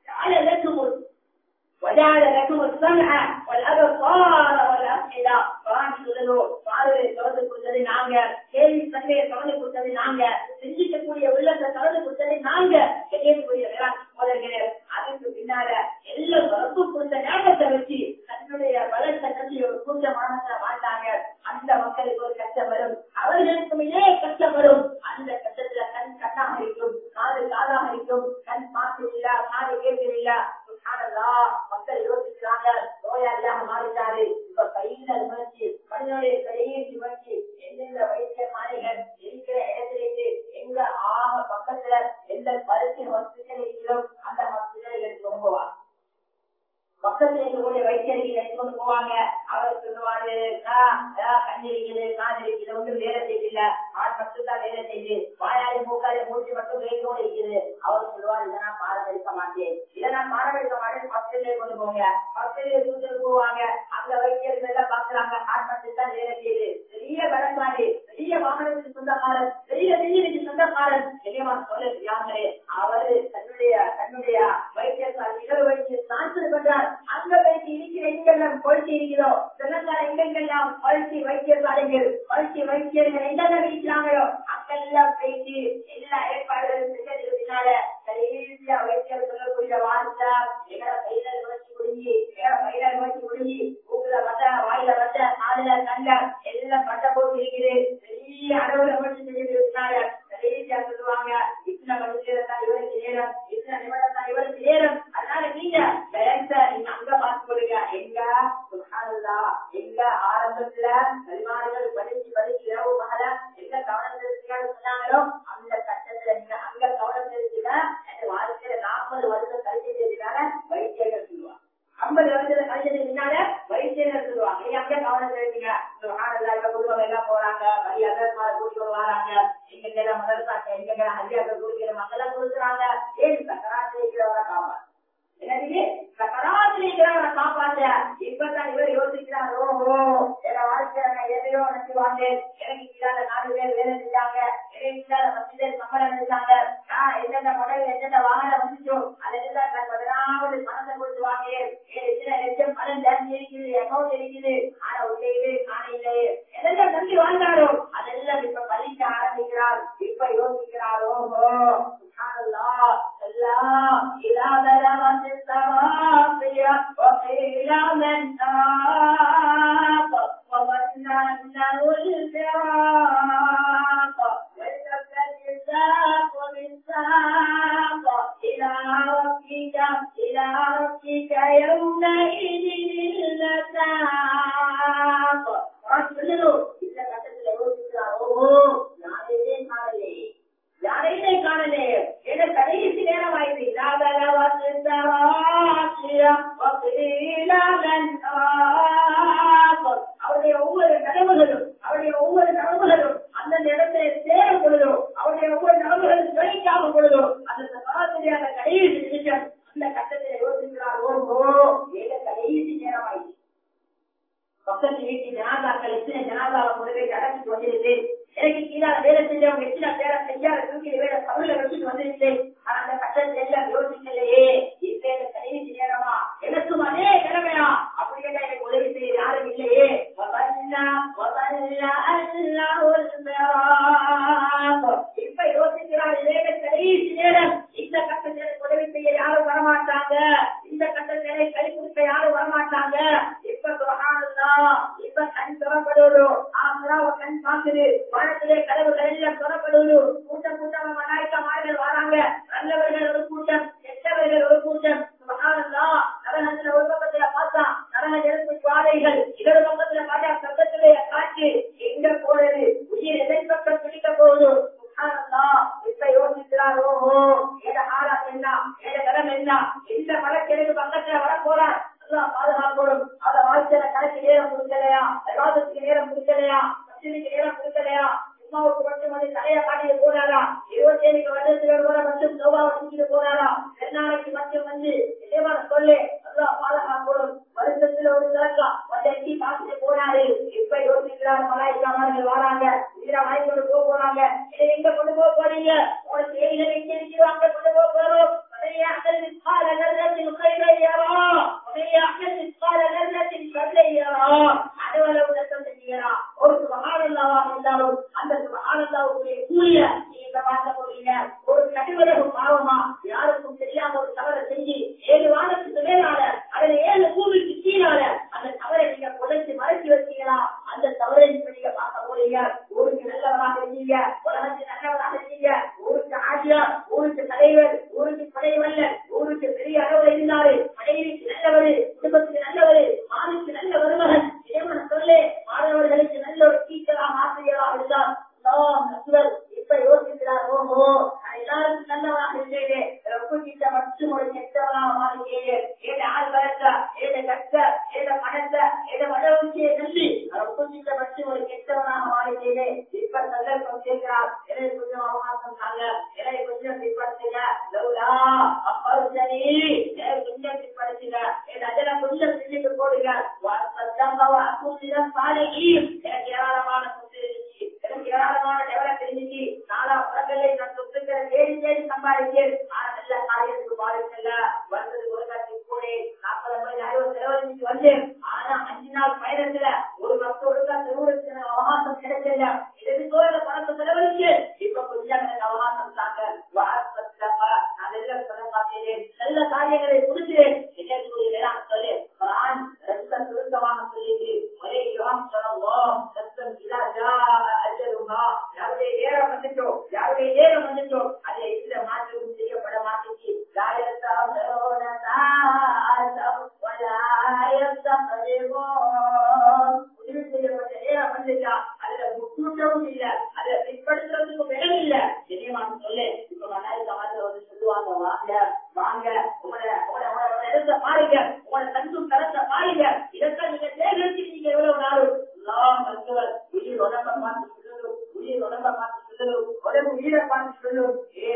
وجعل لكم السمع والابصار والافئده. தொடர்ந்து கொடுத்தது நாங்க, கேள்வி தன்மையை தொடர்ந்து கொடுத்தது நாங்க, சிந்திக்கக்கூடிய உள்ளத்தை தொடர்ந்து கொடுத்தது நாங்க. கேட்கக்கூடிய முதல்கிறேன். அதுக்கு பின்னால எல்லா தொடர்பு கொடுத்த ஞாபகத்தை வச்சு தன்னுடைய பலத்தை நம்பி ஒரு கூட்டமான வாழ்ந்தாங்க. அந்த மக்களுக்கு ஒரு கஷ்டம் வரும், அவர்களுக்கும் இதே கஷ்டம் வரும். அந்த கஷ்டத்துல கண் கண்ணாக இருக்கும், காது காதாக இருக்கும், கண் பார்த்து இல்ல, காது கேட்கவில்ல. மக்கள் யோசிக்கிறாங்க, நோயாளியாக மாறிட்டாரு. இப்ப கையில முயற்சி, மனிதனுடைய கையை சுமர்ச்சி, எந்தெந்த வைத்திய மாலைகள் இருக்கிற இடத்திலேயே எங்க ஆக பக்கத்துல எந்த மருத்துவ ஹாஸ்பிட்டல் இருக்கிறோம் அந்த ஹாஸ்பிட்டலை எடுத்துக்கொண்டு போவாங்க. பக்கத்துல இருக்கக்கூடிய வைத்தியர்கள் எடுத்துக்கொண்டு போவாங்க. அவர் சொல்லுவாரு, கண் இருக்குது, காது இருக்குது, ஒன்றும் வேலை செய்யல, ஆள் மட்டும் தான் வேலை செய்யுது, வாயாடி மூக்காடி மூச்சு மட்டும் வேலையோடு இருக்குது. அவர் சொல்லுவார், இதை நான் பாடம் எடுக்க மாட்டேன், இதை நான் பாடம் எடுக்க மாட்டேன், ஹாஸ்பிட்டலே கொண்டு போங்க. ஹாஸ்பிட்டலே கூட்டிட்டு போவாங்க. அங்க வைத்தியர்கள் எல்லாம் பாக்குறாங்க, ஆள் மட்டும் தான் வேலை செய்யுது. பெரிய பலசாலி, பெரிய வாகனத்துக்கு சொந்தக்காரன், பெரிய வீட்டுக்கு சொந்தக்காரன். தெளிவாக சொல்லுகிறாங்களே, அவரு தன்னுடைய வைத்தியசாலை இரவு வைத்திய சான்றிதழ் பண்றார். அங்க வைத்து இருக்கிற எங்கெல்லாம் கொள்கை இருக்கிறோ, தெலங்கானா எங்கெல்லாம் கொள்கை வைத்தியசாலைகள், கொள்கை வைத்தியர்கள் எங்கெல்லாம் இருக்கிறாங்களோ அங்கெல்லாம் பேசி எல்லா ஏற்பாடுகளும் செஞ்சதுனால கடைசியா வைத்தியர் சொல்லக்கூடிய வார்த்தை, எங்களை பயிரல் வச்சு முடிஞ்சு, பயிரல் வச்சு முடிஞ்சு, மூக்குல வந்த, வாயில வந்த, காதுல கண்ட எல்லாம் பட்ட போட்டு இருக்குது. பெரிய அளவுல வச்சு செஞ்சதுனால கடைசியா சொல்லுவாங்க, இத்தனை மனுஷன் இவருக்கு நேரம், இத்தனை நிமிடம் தான் இவருக்கு நேரம். அதனால நீங்க அங்க பார்த்து கொடுங்க. எங்க ஆரம்பத்துல பரிமாறுகள் படிச்சு இரவு மகள எங்க கவனம் செலுத்தியான்னு சொன்னாங்களோ அந்த கட்டத்துல நீங்க அங்க கவனம் செலுத்தினா என் வாழ்க்கையில 40 வருஷம் கழிச்சதுனால வைத்தியர்கள் சொல்லுவாங்க. 50 வருஷத்துல கழிச்சதுனால வைத்தியர்கள் சொல்லுவாங்க, நீங்க அங்க கவனம் செலுத்திங்க. குடும்பம் எல்லாம் போறாங்க, வழி அதற்காக கூட்டிட்டு வராங்க, எங்க முதல்சாக்க எங்க ஹரியாக்கள் குடிக்கிற மக்கள் கொடுக்குறாங்க. ஏன் சக்கராத்தில் இருக்கிறவரை காப்பாங்க, எனவே சக்கராத்தில் இருக்கிறவரை காப்பாற்ற. இப்பதான் இவர் யோசிக்கிறார், ஓஹோ என் வாழ்க்கையில நான் எதையோ நினைச்சு வாழ்ந்தேன், எனக்கு இல்லாத 4 பேர் வேலை செஞ்சாங்க, எனக்கு இல்லாத 10 பேர் சம்பளம் எடுத்தாங்க, நான் எந்தெந்த முறையில் எந்தெந்த வாகனம் வந்துச்சோ அதெல்லாம் 10வது பணத்தை கொடுத்து வாங்கினேன், எத்தனை லட்சம் பணம் ஜாஸ்தி இருக்குது, அமௌண்ட் இருக்குது, ஆனா உள்ளே காணையிலே எதெல்லாம் நம்பி வாழ்ந்தாரோ அதெல்லாம் இப்ப பழிக்க ஆரம்பிக்கிறார். இப்ப யோசிக்கிறார், ஓஹோ யாரையுமே காணலே, என கடைசி நேரம் ஆயிடுச்சு. அவருடைய ஒவ்வொரு நனவுகளும் அந்தந்த இடத்துல சேரும் பொழுதோ, அவருடைய ஒவ்வொரு நனவுகளும் கிடைக்காம பொழுதோ அந்த சராசரியான கடைசி நிமிஷம் அந்த கட்டத்தில் யோசிக்கிறார், ஓஹோ ஏக கடைசி நேரம் ஆயிடுச்சு. பக்கத்து வீட்டு ஜனாதாக்கள் எத்தனை ஜனாதாவை கொண்டு கடத்திட்டு வந்திருக்கு, எனக்கு கீழால வேலை செஞ்சவங்க எத்தனை பேரை செய்யாத தூக்கி வேலை தமிழ வச்சுட்டு வந்திருக்கு. ஆனா அந்த கட்டத்தை எல்லாம் யோசிக்கலையே, இந்த செய்ய யாரும் வரமாட்டாங்க, இந்த கட்டத்திலே கை கொடுக்க யாரும் வரமாட்டாங்க. இப்ப சுப்ஹானல்லாஹ், இப்ப கண் திறப்படுவது, ஆம்ராவ கண் பார்க்குது, வானத்திலே கதவுகள் எல்லாம் திறப்படுவது, கூட்டம் கூட்டமா மலாயிக்கமார்கள் வராங்க, நல்லவர்கள் ஒரு கூட்டம், கெட்டவர்கள் ஒரு கூட்டம். சுப்ஹானல்லாஹ், நரகத்துல ஒரு பக்கத்துல பார்த்தா நரக நெருப்பு ஜுவாலைகள், இன்னொரு பக்கத்துல பார்த்தா சொர்க்கத்திலே காற்று, எங்க போறது, உயிர் எதை பக்கம் பிடிக்க போகுது. சுப்ஹானல்லாஹ், இப்ப யோசிக்கிறார், ஓஹோ ஏத ஆராம் என்ன, ஏத கரம் என்ன, எந்த மலக்கிழக்கு பக்கத்துல வர போறார், அல்லாஹ் பாதுகாக்கணும். அந்த வாழ்க்கையில கணக்கு நேரம் கொடுக்கலையா, விவாதத்துக்கு நேரம் கொடுக்கலையா, மசிதிக்கு நேரம் கொடுக்கலையா, சும்மாவுக்கு மட்டும் வந்து தலையை காட்டிட்டு போனாரா, 27 வருடத்துல மட்டும் சோபாவை தூக்கிட்டு போனாரா, 2 நாளைக்கு மட்டும் வந்து இதேமான சொல்லு, அல்லாஹ் பாதுகாக்கணும். வருஷத்துல ஒரு திறக்கா வந்து எட்டி பார்த்துட்டு போனாரு. இப்ப யோசிக்கிறார், மலாயிக்காமார்கள் வராங்க, உயிரை வாங்கி கொண்டு போறாங்க, இதை எங்க கொண்டு போக போறீங்க, உங்களோட செய்திகள் எங்க இருக்கிறோம், அங்க கொண்டு போக போறோம். ஒரு சுபஹானல்லாஹ் இருந்தாலும் அந்த சுபஹானல்லாஹ்வுடைய கூலிய நீங்க பார்க்க போறீங்க. ஒரு கடுவரவு பாவமா யாருக்கும் தெரியாம ஒரு தவறை செஞ்சு 7 வாரத்துக்கு மேலால அதில் 7 பூமிக்கு கீழால அந்த தவறை நீங்க குறைச்சு மறைச்சு வச்சீங்களா, அந்த தவறை நீங்க பார்க்க போறீங்க. ஊருக்கு நல்லவராக இருந்தீங்க, உலகத்தில் நல்லவராக இருந்தீங்க, ஊருக்கு ஆட்சியார், ஊருக்கு தலைவர், ஊருக்கு படைவல்லர், ஊருக்கு பெரிய அளவில் இருந்தாரு, மனைவிக்கு நல்லவரு, குடும்பத்துக்கு நல்லவரு, மானுக்கு நல்ல வருமகன், இதேமான சொல்லே மாணவர்களுக்கு நல்ல ஒரு டீச்சராக ஆசிரியராக இருந்தார். இப்ப யோசிக்கிறார், ஓஹோ எல்லாருக்கும் நல்லவராக இருந்தேன், ரொம்ப கிட்ட மட்டும் ஒரு கெட்டவராக மாறினேன், ஏத ஆள் வளர்த்த, ஏத கஷ்ட, ஏத பணத்தை, ஏத வளர்ச்சியை நம்பி ரொம்ப கிட்ட மட்டும் ஒரு கெட்டவராக மாறினேன். இப்ப சந்தர்ப்பம் கேட்கிறார், எனக்கு கொஞ்சம் அவகாசம் தாங்க, எனக்கு கொஞ்சம் பிற்படுத்துங்க, லவ்லா அப்பாவும் சரி எனக்கு கொஞ்சம் பிற்படுத்துங்க, அதெல்லாம் கொஞ்சம் பின்னுக்கு போடுங்க. எனக்கு ஏராளமான சொத்து இருந்துச்சு, எனக்கு ஏராளமான டெவலப் இருந்துச்சு, நாலா படங்களை நான் சொத்துக்களை தேடி தேடி சம்பாதிச்சேன். ஆனா நல்ல காரியத்துக்கு பாதிக்கல, வந்தது ஒரு காலத்துக்கு போனேன், 40 செலவழிச்சு வந்தேன். ஆனா 5 நாள் பயணத்துல ஒரு மக்களோட செலவழிச்சு எனக்கு அவகாசம் கிடைக்கல. இது தோழ பணத்தை செலவழிச்சு இப்ப கொஞ்சம் எனக்கு அவகாசம் தாங்க, நான் எல்லாம் சொல்ல பார்த்தேன், நல்ல காரியங்களை கொடுக்கிறேன். சொல்லு ரத்தம் சுருக்கமாக சொல்லிட்டு ஒரே யோகம் சொல்லவும் ரத்தம் யாருடைய நேரம் வந்துட்டோம், யாருடைய நேரம் வந்துட்டோம், அதை எந்த மாற்றமும் செய்யப்பட மாட்டேங்குது. முடிவு செய்யப்பட்ட நேரம் வந்துட்டா அதுல முக்கூட்டமும் இல்ல, அதுல பிற்படுத்துறதுக்கும் இடம் இல்ல. தெரியுமான்னு சொல்லு. இப்ப மலாயிக்காமார்கள் வந்து சொல்லுவாங்க, வாங்க வாங்க உங்களோட இடத்தை பாருங்க, உங்களோட தன்னும் தரத்தை பாருங்க, இதற்காக நீங்க தேர்ந்தெடுக்கிறீங்க எவ்வளவு நாளும் உயிர் உடம்ப பார்த்து சொல்லணும், உயிர் உடம்ப பார்த்து சொல்லணும், உடம்பு உயிரை பார்த்து சொல்லணும்.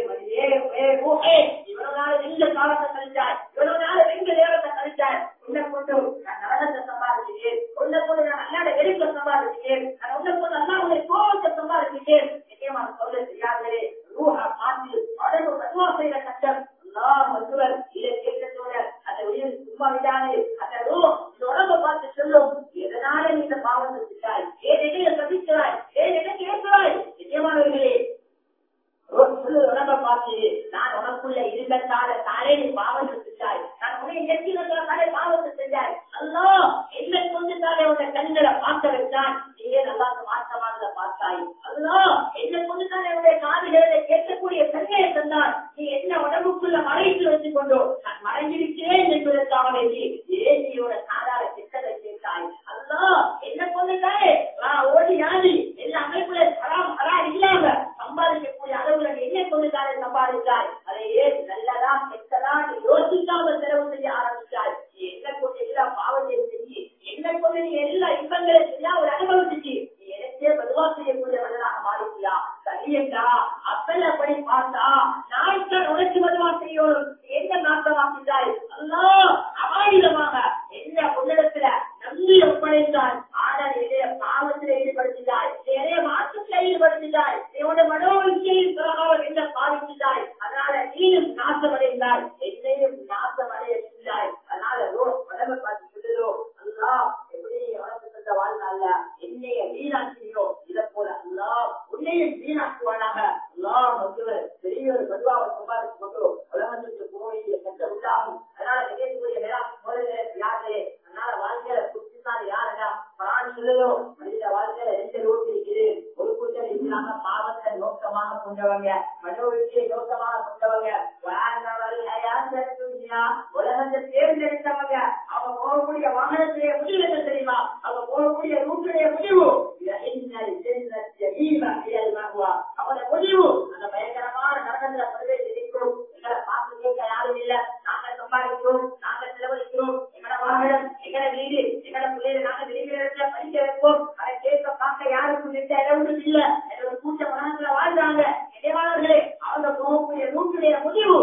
இவ்வளவு நாள் எங்க காலத்தை கழிச்சாய், இவ்வளவு நாள் எங்க நேரத்தை கழிச்சாய், உன்னை கொண்டு நான் நரகத்தை சம்பாதிச்சுட்டேன், உன்னை கொண்டு நான் அல்லாட வெடிப்பை சம்பாதிச்சுட்டேன், நான் உன்னை கொண்டு அல்லா உன்னை கோபத்தை சம்பாதிச்சுட்டேன். நிச்சயமா சொல்ல தெரியாதே ரூஹா மாற்றி உடம்பு பதுவா செய்த கஷ்டம் மருத்துவர் இதை கேட்கத்தோட அந்த உயிர் சும்மா விடாது, அந்த ரூ இந்த உடம்பை பார்த்து சொல்லும், எதனால நீ இந்த பாவத்தை செஞ்சாய், ஏன் சதிக்கிறாய், ஏன் கேட்கிறாய். நிச்சயமானவர்களே உடம்பை பார்த்து நான் உனக்குள்ள இருந்ததால தானே நீ பாவத்தை செஞ்சாய், நான் உன்னை நெற்றினதாலே பாவத்தை செஞ்சாய், அல்லா என்னை கொண்டு தானே உன்னை கண்களை பார்க்க வச்சான், நீயே நல்லா மாற்றமானதை பார்த்தாய், அல்லா என்னை கொண்டு தானே உன்னுடைய காதுகளை கேட்கக்கூடிய தன்மையை தந்தான், நீ என்ன உடம்புக்குள்ள மறைத்து வச்சுக் கொண்டோ நான் மறைஞ்சிருக்கிறேன் என்பதற்காக வேண்டி ஏன் நீயோட சாதாரண சித்தத்தை கேட்டாய், அல்லா என்ன கொண்டுதானே ஓடி நாடி எல்லா அமைப்புல இல்லாம சம்பாதிக்கக்கூடிய அளவுல என்ன கொண்டுதானே சம்பாதித்தாய், அதை ஏன் நல்லதா கெட்டதா நீ யோசிக்காம செலவு செய்ய ஆரம்பித்தாய், நீ என்ன கொண்டு எல்லா பாவத்தையும் செஞ்சு என்ன கொண்டு நீ எல்லா இன்பங்களை செய்யா ஒரு அனுபவிச்சு நீ எனக்கே பதுவா செய்யக்கூடியவர்களாக மாறிட்டியா. சரியண்டா அப்பல் அப்படி பார்த்தா நாய்கள் உனக்கு பதுவா செய்யணும், என்ன நாட்டமாக்கிட்டாய், அல்லா அமானிதமாக என்ன உன்னிடத்துல நம்பி ஒப்படைத்தாய், ஆனால் இதைய பாவத்தில் ஈடுபடுத்திட்டாய், நிறைய மாற்றத்தில் ஈடுபடுத்திட்டாய், என்னோட மனோவிற்கையின் பிரகாரம் என்ன பாதித்தாய், அதனால நீயும் நாசமடைந்தாய், என்னையும் நாசமடைய செஞ்சாய். அதனால உடம்பை பார்த்து சொல்லுதோ, அல்லா எப்படி உனக்கு தந்த வாழ்நாள்ல என்னைய வீணாக்கியோ இதை போல அல்லா உன்னையும் வீணாக்குவானாக. அல்லா மருத்துவர் பெரிய ஒரு பதுவாவை சம்பாதிச்சு கொண்டு உலகத்துக்கு போக வேண்டிய சொல்லுதோ மனித வாழ்க்கையில 2 ரூட் இருக்குது. ஒரு கூட்டம் இருக்கிறாங்க பாவத்தை நோக்கமாக கொண்டவங்க, மனோவிற்கை நோக்கமாக கொண்டவங்க, உலகத்தை தேர்ந்தெடுத்தவங்க. அவங்க போகக்கூடிய வாகனத்துடைய முடிவு என்ன தெரியுமா? அவங்க போகக்கூடிய ரூட்டுடைய முடிவு அவங்களோட முடிவு அந்த பயங்கரமான நரகத்துல பிரவேசிக்கும். எங்களை பார்த்து கேட்க யாரும் இல்ல. நாங்க சம்பாதிக்கிறோம், நாங்க செலவழிக்கிறோம், எங்களோட வாகனம், எங்களோட வீடு, எங்களோட பிள்ளைகளை நாங்க வெளியில படிக்க வைப்போம். அதை கேட்க பார்க்க யாருக்கும் நிட்ட இடமும் இல்ல. என்னோட கூட்ட மனசுல வாழ்றாங்க. இடைவாளர்களே, அவங்க போகக்கூடிய ரூட்டுடைய முடிவு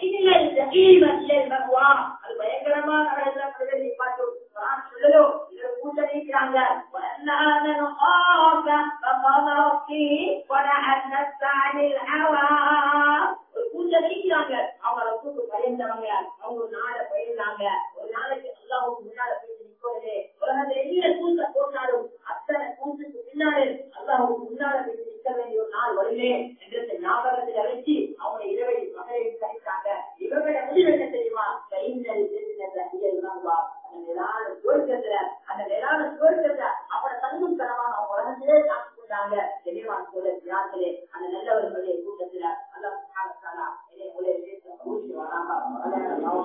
அது பயங்கரமா நரகத்துல பிரவேசி பார்க்கும். சொல்லலும் இதோட கூட்ட நீக்கிறாங்க. ஒரு கூட்ட நீக்கிறாங்க. அவங்கள கூட்டு பயந்தவங்க. அவங்க ஒரு நாளை பயிர்ந்தாங்க. ஒரு நாளைக்கு அல்லாஹ்வுக்கு முன்னால போய் நிற்கிறது. உலகத்துல என்ன கூட்ட போட்டாலும் அத்தனை கூட்டுக்கு பின்னாலே அல்லாஹ்வுக்கு முன்னால போய் நிற்க வேண்டிய ஒரு நாள் வருமே என்ற ஞாபகத்தில் வச்சு அவங்க இரவை மகளையும் கழித்தாங்க. இவர்களுடைய முடிவு என்ன தெரியுமா? அந்த மேலான சுவர்க்கத்துல அவரோட தன்னும் தரமான அவங்க உலகத்திலே காத்து கொண்டாங்க. தெளிவான சொல்ல அந்த நல்லவர்களுடைய கூட்டத்துல அல்லாஹ்